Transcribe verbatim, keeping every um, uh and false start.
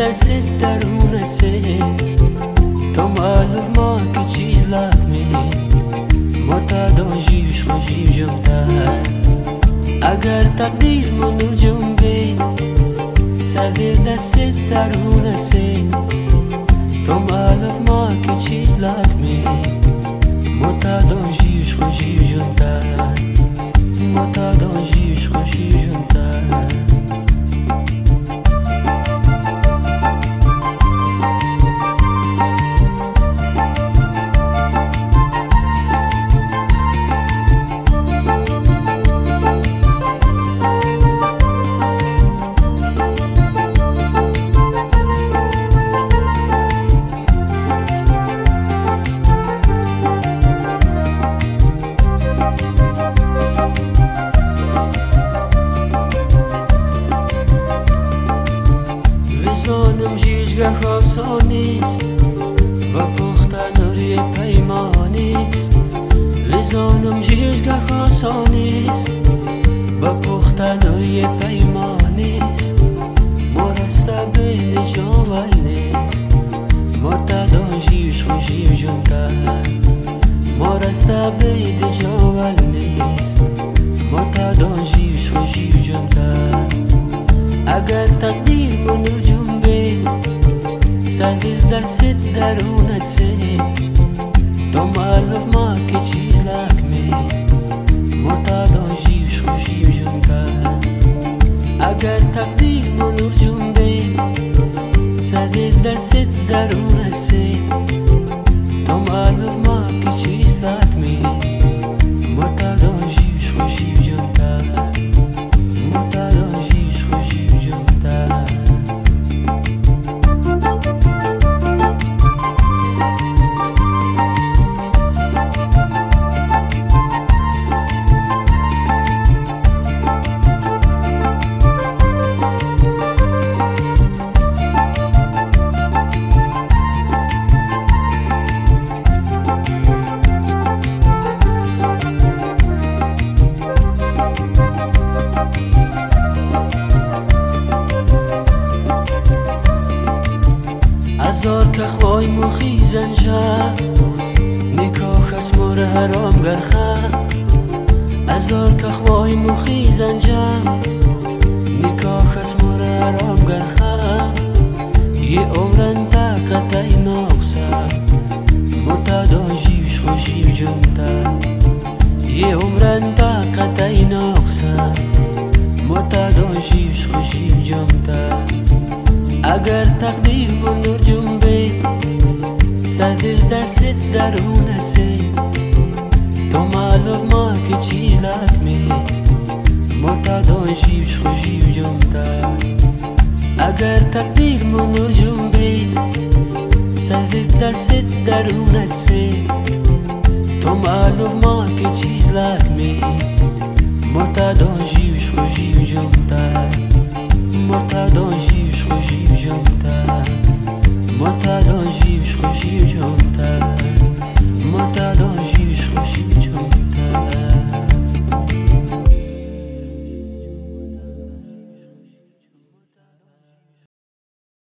دست درون سه تو معلوم ما که چیز لکمی معتادان جیوش خوشی جمتر اگر تقدیر منور جنبین سد دست درون سه تو معلوم ما که چیز لکمی معتادان جیوش خوشی جمتر معتادان جیوش خوشی جمتر وزانم جیجگر خواستانیست با پختن روی پیمانیست وزانم جیجگر خواستانیست با پختن روی پیمانیست مرسته بین جاول نیست معتادان جیوش خوشی جمتر مرسته بین جاول نیست معتادان جیوش خوشی جمتر اگر تقدیر منور جنبین سد دست درون سه تو معلوم ما که چیز لکمی معتادان جیوش خوشی جمتر اگر تقدیر منور جنبین سد دست درون سه تو معلوم ما که چیز لکمی معتادان جیوش خوشی جمتر معتادان جیوش خوشی جمتر هزار که خوای مخی زنجا نکاح از مور حرام گرخه هزار که خوای مخی زنجا نکاح از مور حرام گرخه یه عمرن طاقت ای ناقصه معتادان جیوش خوشی جمتر یه عمرن طاقت ای ناقصه معتادان جیوش خوشی جمتر اگر تقدیر منور جنبین سد دست درون سه تو معلوم ما که چیز لکمی معتادان جیوش خوشی جمتر اگر تقدیر منور جنبین سد دست درون سه تو معلوم ما که چیز لکمی معتادان جیوش خوشی جمتر معتادان جیوش خوشی جمتر معتادان جیوش خوشی